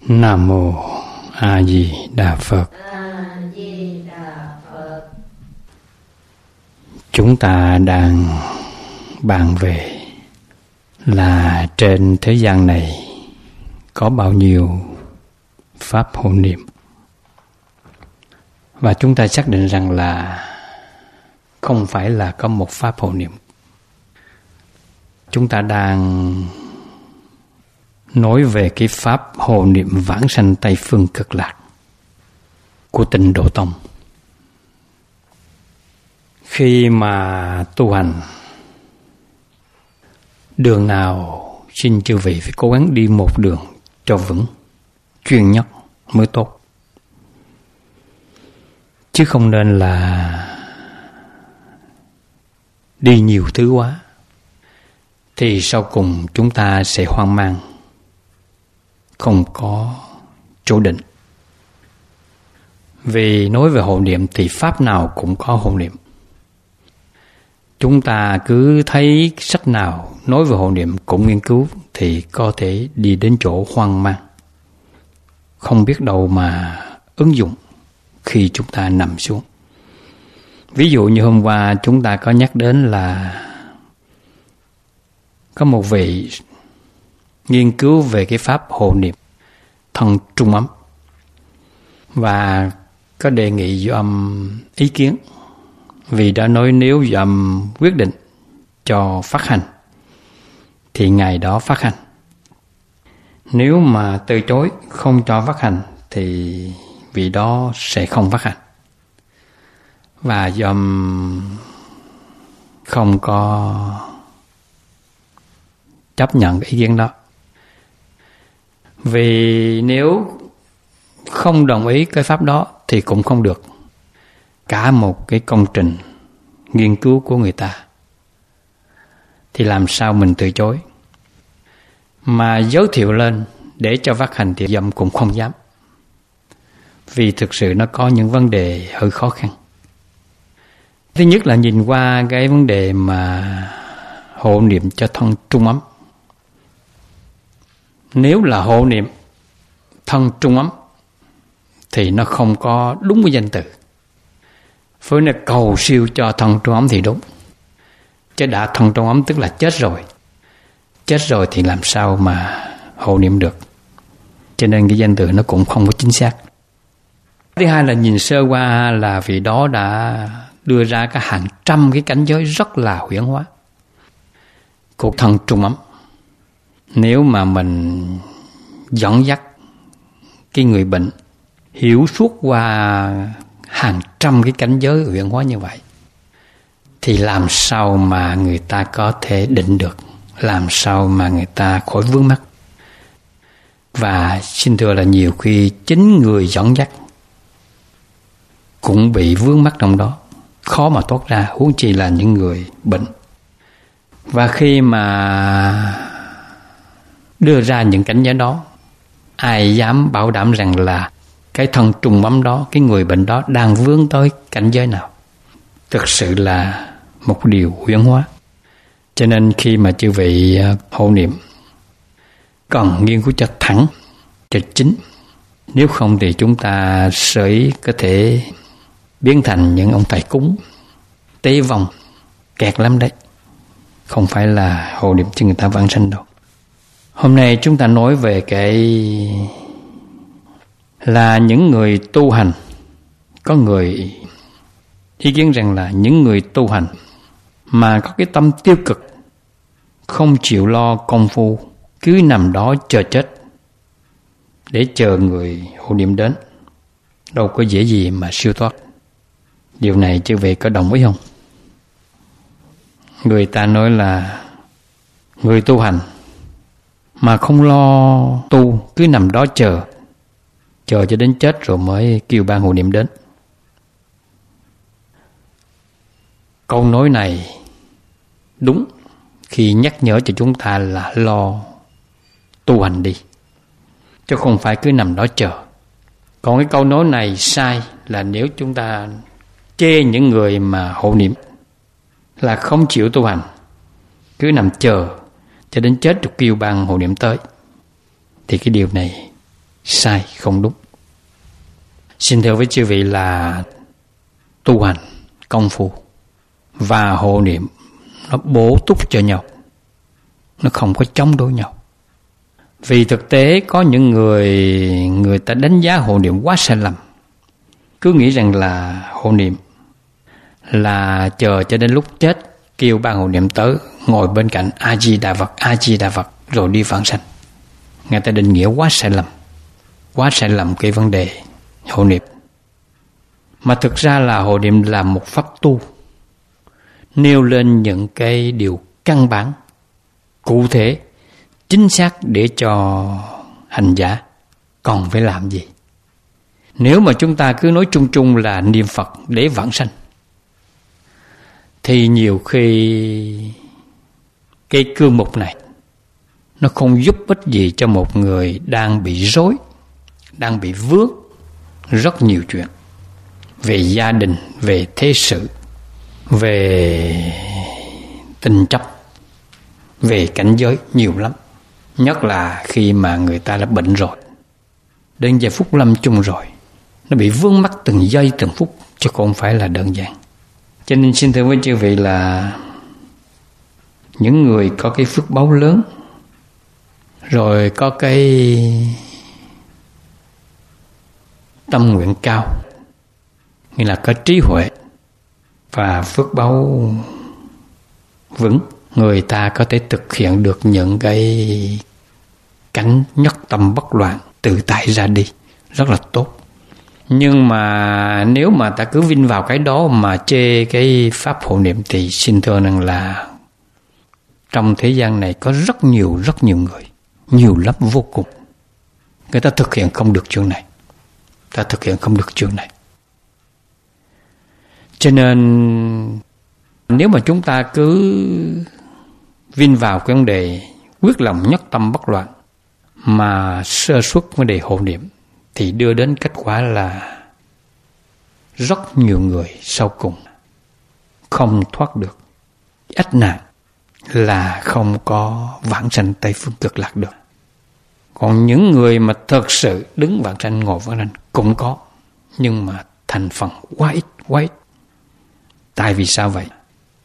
Nam mô A Di Đà Phật. Chúng ta đang bàn về là trên thế gian này có bao nhiêu pháp hộ niệm, và chúng ta xác định rằng là không phải là có một pháp hộ niệm. Chúng ta đang nói về cái pháp hộ niệm vãng sanh Tây Phương Cực Lạc của Tịnh Độ Tông. Khi mà tu hành, đường nào xin chư vị phải cố gắng đi một đường cho vững, chuyên nhất mới tốt, chứ không nên là đi nhiều thứ quá, thì sau cùng chúng ta sẽ hoang mang, không có chỗ định. Vì nói về hộ niệm thì pháp nào cũng có hộ niệm. Chúng ta cứ thấy sách nào nói về hộ niệm cũng nghiên cứu thì có thể đi đến chỗ hoang mang, không biết đâu mà ứng dụng khi chúng ta nằm xuống. Ví dụ như hôm qua chúng ta có nhắc đến là có một vị nghiên cứu về cái pháp hộ niệm thân trung ấm, và có đề nghị Doãn ý kiến, vì đã nói nếu Doãn quyết định cho phát hành thì ngày đó phát hành, nếu mà từ chối không cho phát hành thì vì đó sẽ không phát hành. Và Doãn không có chấp nhận cái ý kiến đó, vì nếu không đồng ý cái pháp đó thì cũng không được. Cả một cái công trình nghiên cứu của người ta thì làm sao mình từ chối. Mà giới thiệu lên để cho phát hành thì Doãn cũng không dám, vì thực sự nó có những vấn đề hơi khó khăn. Thứ nhất là nhìn qua cái vấn đề mà hộ niệm cho thân trung ấm. Nếu là hộ niệm thân trung ấm thì nó không có đúng với danh từ. Với nó cầu siêu cho thân trung ấm thì đúng, chứ đã thân trung ấm tức là chết rồi. Chết rồi thì làm sao mà hộ niệm được. Cho nên cái danh từ nó cũng không có chính xác. Thứ hai là nhìn sơ qua là vị đó đã đưa ra cả hàng trăm cái cảnh giới rất là huyễn hóa của thân trung ấm. Nếu mà mình dẫn dắt cái người bệnh hiểu suốt qua hàng trăm cái cảnh giới huyễn hóa như vậy thì làm sao mà người ta có thể định được, làm sao mà người ta khỏi vướng mắc. Và xin thưa là nhiều khi chính người dẫn dắt cũng bị vướng mắc trong đó, khó mà thoát ra, huống chi là những người bệnh. Và khi mà đưa ra những cảnh giới đó, ai dám bảo đảm rằng là cái thân trùng ấm đó, cái người bệnh đó đang vướng tới cảnh giới nào? Thực sự là một điều huyễn hóa. Cho nên khi mà chư vị hộ niệm cần nghiên cứu cho thẳng, cho chính. Nếu không thì chúng ta sẽ có thể biến thành những ông thầy cúng tế vong, kẹt lắm đấy. Không phải là hộ niệm cho người ta vãng sanh đâu. Hôm nay chúng ta nói về cái là những người tu hành. Có người ý kiến rằng là những người tu hành mà có cái tâm tiêu cực, không chịu lo công phu, cứ nằm đó chờ chết để chờ người hộ niệm đến, đâu có dễ gì mà siêu thoát. Điều này chư vị có đồng ý không? Người ta nói là người tu hành mà không lo tu, cứ nằm đó chờ cho đến chết rồi mới kêu ban hộ niệm đến. Câu nói này đúng khi nhắc nhở cho chúng ta là lo tu hành đi, chứ không phải cứ nằm đó chờ. Còn cái câu nói này sai là nếu chúng ta chê những người mà hộ niệm là không chịu tu hành, cứ nằm chờ cho đến chết được kêu ban hộ niệm tới, thì cái điều này sai, không đúng. Xin thưa với chư vị là tu hành, công phu và hộ niệm nó bổ túc cho nhau, nó không có chống đối nhau. Vì thực tế có những người ta đánh giá hộ niệm quá sai lầm, cứ nghĩ rằng là hộ niệm là chờ cho đến lúc chết kêu ban hộ niệm tới ngồi bên cạnh A Di Đà Phật, A Di Đà Phật rồi đi vãng sanh. Người ta định nghĩa quá sai lầm cái vấn đề hộ niệm. Mà thực ra là hộ niệm là một pháp tu, nêu lên những cái điều căn bản, cụ thể, chính xác để cho hành giả còn phải làm gì. Nếu mà chúng ta cứ nói chung chung là niệm Phật để vãng sanh, thì nhiều khi cái cương mục này nó không giúp ích gì cho một người đang bị rối, đang bị vướng rất nhiều chuyện về gia đình, về thế sự, về tình chấp, về cảnh giới, nhiều lắm. Nhất là khi mà người ta đã bệnh rồi, đến giây phút lâm chung rồi, nó bị vướng mắc từng giây từng phút, chứ không phải là đơn giản. Cho nên xin thưa với chư vị là những người có cái phước báu lớn, rồi có cái tâm nguyện cao, nghĩa là có trí huệ và phước báu vững, người ta có thể thực hiện được những cái cảnh nhất tâm bất loạn, tự tại ra đi, rất là tốt. Nhưng mà nếu mà ta cứ vin vào cái đó mà chê cái pháp hộ niệm thì xin thưa rằng là trong thế gian này có rất nhiều người, nhiều lắm vô cùng. Người ta thực hiện không được chuyện này, Cho nên nếu mà chúng ta cứ vin vào cái vấn đề quyết lòng nhất tâm bất loạn mà sơ suất vấn đề hộ niệm thì đưa đến kết quả là rất nhiều người sau cùng không thoát được ách nạn, là không có vãng sanh Tây Phương Cực Lạc được. Còn những người mà thật sự đứng vãng sanh, ngồi vãng sanh cũng có, nhưng mà thành phần quá ít. Tại vì sao vậy?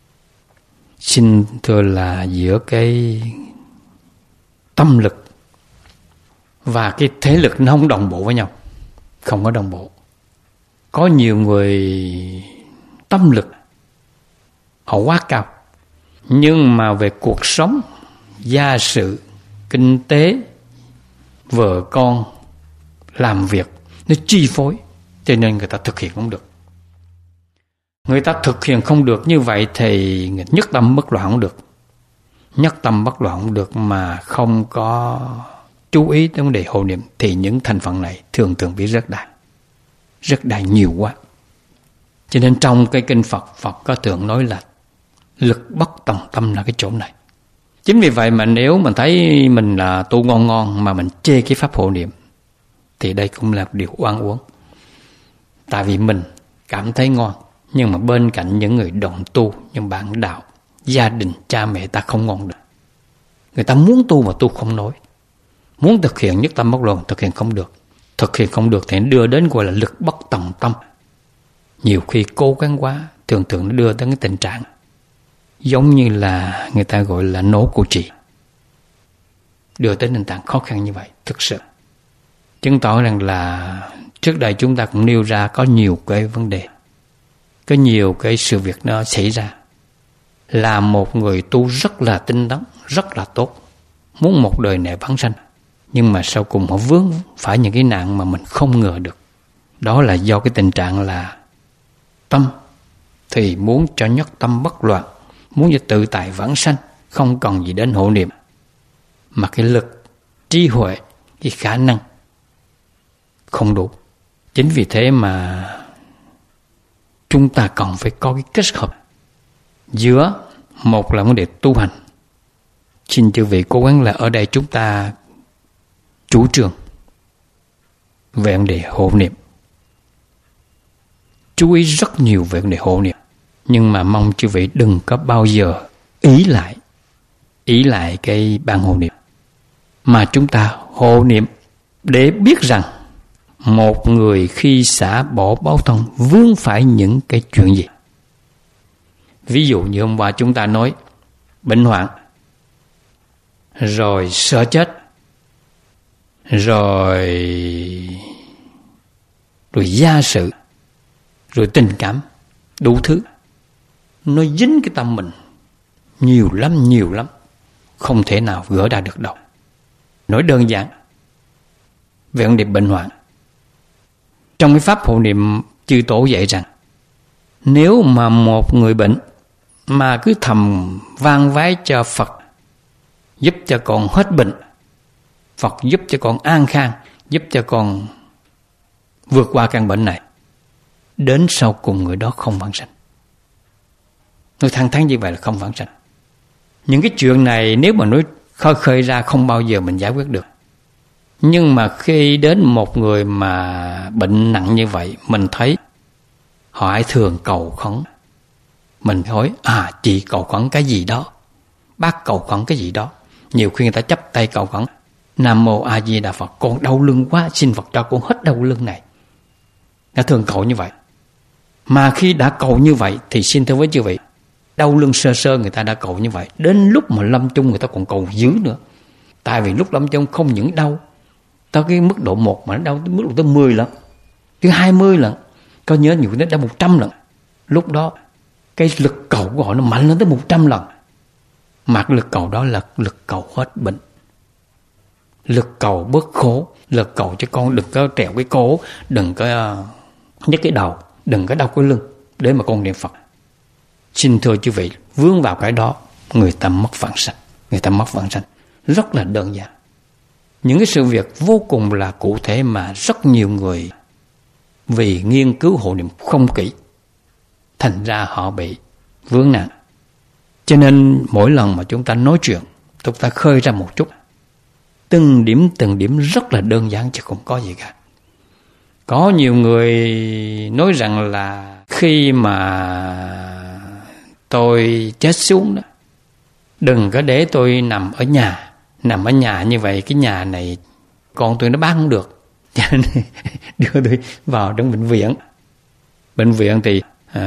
Xin thưa là giữa cái tâm lực và cái thế lực nó không đồng bộ với nhau, không có đồng bộ. Có nhiều người tâm lực họ quá cao, nhưng mà về cuộc sống, gia sự, kinh tế, vợ con, làm việc, nó chi phối, cho nên người ta thực hiện không được. Người ta thực hiện không được như vậy thì nhất tâm bất loạn không được. Nhất tâm bất loạn không được mà không có chú ý đến vấn đề hộ niệm thì những thành phần này thường bị rất đại nhiều quá. Cho nên trong cái kinh Phật có thường nói là lực bất tòng tâm là cái chỗ này. Chính vì vậy mà nếu mình thấy mình là tu ngon mà mình chê cái pháp hộ niệm thì đây cũng là điều oan uổng. Tại vì mình cảm thấy ngon, nhưng mà bên cạnh những người đồng tu, những bạn đạo, gia đình, cha mẹ ta không ngon được. Người ta muốn tu mà tu không nổi, muốn thực hiện nhất tâm bất loạn thực hiện không được. Thực hiện không được thì đưa đến gọi là lực bất tòng tâm. Nhiều khi cố gắng quá, thường nó đưa đến cái tình trạng giống như là người ta gọi là nổ cụ trì, đưa tới nền tảng khó khăn như vậy. Thực sự chứng tỏ rằng là trước đây chúng ta cũng nêu ra có nhiều cái vấn đề, có nhiều cái sự việc nó xảy ra. Là một người tu rất là tinh tấn, rất là tốt, muốn một đời này vãng sanh, nhưng mà sau cùng họ vướng phải những cái nạn mà mình không ngờ được. Đó là do cái tình trạng là tâm thì muốn cho nhất tâm bất loạn, muốn cho tự tại vãng sanh, không cần gì đến hộ niệm, mà cái lực, trí huệ, cái khả năng không đủ. Chính vì thế mà chúng ta cần phải có cái kết hợp giữa một là vấn đề tu hành. Xin chư vị cố gắng là ở đây chúng ta chủ trương về vấn đề hộ niệm, chú ý rất nhiều về vấn đề hộ niệm, nhưng mà mong chư vị đừng có bao giờ ý lại cái ban hộ niệm, mà chúng ta hộ niệm để biết rằng một người khi xả bỏ báo thân vướng phải những cái chuyện gì. Ví dụ như hôm qua chúng ta nói bệnh hoạn, rồi sợ chết, rồi gia sự, rồi tình cảm, đủ thứ. Nó dính cái tâm mình nhiều lắm, không thể nào gỡ ra được đâu. Nói đơn giản về vấn đề bệnh hoạn, trong cái pháp hộ niệm, chư tổ dạy rằng nếu mà một người bệnh mà cứ thầm van vái cho Phật giúp cho con hết bệnh, Phật giúp cho con an khang, giúp cho con vượt qua căn bệnh này, đến sau cùng người đó không vãng sanh. Nói thẳng thắn như vậy là không vãng sanh. Những cái chuyện này nếu mà nói khơi ra không bao giờ mình giải quyết được. Nhưng mà khi đến một người mà bệnh nặng như vậy, mình thấy họ ai thường cầu khấn. Mình hỏi, chị cầu khấn cái gì đó, bác cầu khấn cái gì đó. Nhiều khi người ta chắp tay cầu khấn, Nam Mô A Di Đà Phật, con đau lưng quá, xin Phật cho con hết đau lưng này. Người ta thường cầu như vậy. Mà khi đã cầu như vậy thì xin thưa với chư vị, đau lưng sơ người ta đã cầu như vậy, đến lúc mà lâm chung người ta còn cầu dữ nữa. Tại vì lúc lâm chung không những đau tới cái mức độ 1 mà nó đau tới mức độ tới 10 lần, tới 20 lần, có nhớ nhiều đến đau 100 lần. Lúc đó cái lực cầu của họ nó mạnh lên tới 100 lần. Mà cái lực cầu đó là lực cầu hết bệnh, lực cầu bớt khổ, lực cầu cho con đừng có trèo cái cổ, đừng có nhức cái đầu, đừng có đau cái lưng để mà con niệm Phật. Xin thưa quý vị, vướng vào cái đó người ta mất vãng sanh, người ta mất vãng sanh. Rất là đơn giản. Những cái sự việc vô cùng là cụ thể mà rất nhiều người vì nghiên cứu hộ niệm không kỹ, thành ra họ bị vướng nạn. Cho nên mỗi lần mà chúng ta nói chuyện, chúng ta khơi ra một chút, từng điểm rất là đơn giản chứ không có gì cả. Có nhiều người nói rằng là khi mà tôi chết xuống đó, đừng có để tôi nằm ở nhà. Nằm ở nhà như vậy, cái nhà này con tôi nó bán không được, cho nên đưa tôi vào trong bệnh viện. Bệnh viện thì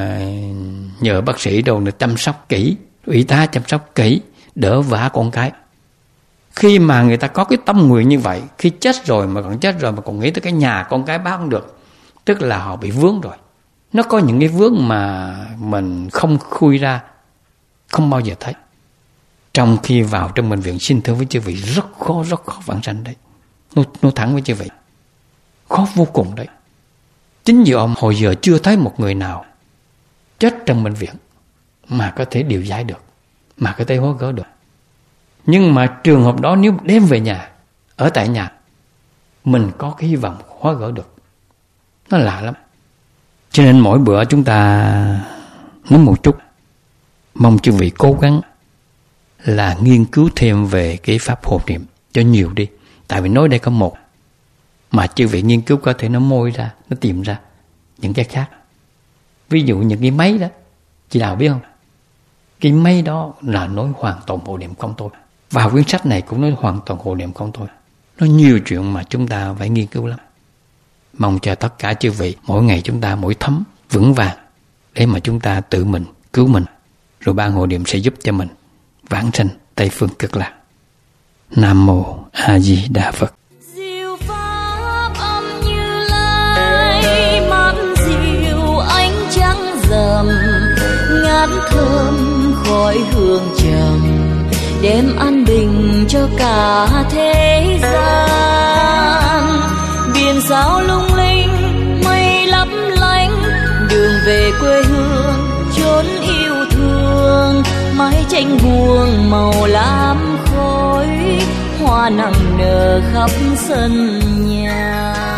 nhờ bác sĩ đâu được chăm sóc kỹ, y tá chăm sóc kỹ, đỡ vả con cái. Khi mà người ta có cái tâm nguyện như vậy, khi chết rồi mà còn nghĩ tới cái nhà con cái bán không được, tức là họ bị vướng rồi. Nó có những cái vướng mà mình không khui ra, không bao giờ thấy. Trong khi vào trong bệnh viện, xin thưa với chư vị, rất khó vãng sanh đấy. Nói thẳng với chư vị, khó vô cùng đấy. Chính vì ông hồi giờ chưa thấy một người nào chết trong bệnh viện mà có thể điều giải được, mà có thể hóa gỡ được. Nhưng mà trường hợp đó nếu đem về nhà, ở tại nhà, mình có cái hy vọng hóa gỡ được. Nó lạ lắm. Cho nên mỗi bữa chúng ta nói một chút, mong chư vị cố gắng là nghiên cứu thêm về cái pháp hộ niệm cho nhiều đi. Tại vì nói đây có một, mà chư vị nghiên cứu có thể nó môi ra, nó tìm ra những cái khác. Ví dụ những cái máy đó, chị Đào biết không? Cái máy đó là nói hoàn toàn hộ niệm không thôi. Và quyển sách này cũng nói hoàn toàn hộ niệm không thôi. Nó nhiều chuyện mà chúng ta phải nghiên cứu lắm. Mong cho tất cả chư vị mỗi ngày chúng ta mỗi thấm vững vàng để mà chúng ta tự mình cứu mình, rồi ban hộ niệm sẽ giúp cho mình vãng sanh Tây phương Cực Lạc. Nam Mô A Di Đà Phật. Diệu pháp âm Như Lai, mắt diệu ánh trắng rằm, ngát thơm khói hương trầm, đem an bình cho cả thế gian. Biển sao lung linh, mây lấp lánh, đường về quê hương chốn yêu thương. Mái tranh buông màu lam khói, hoa nặng nở khắp sân nhà.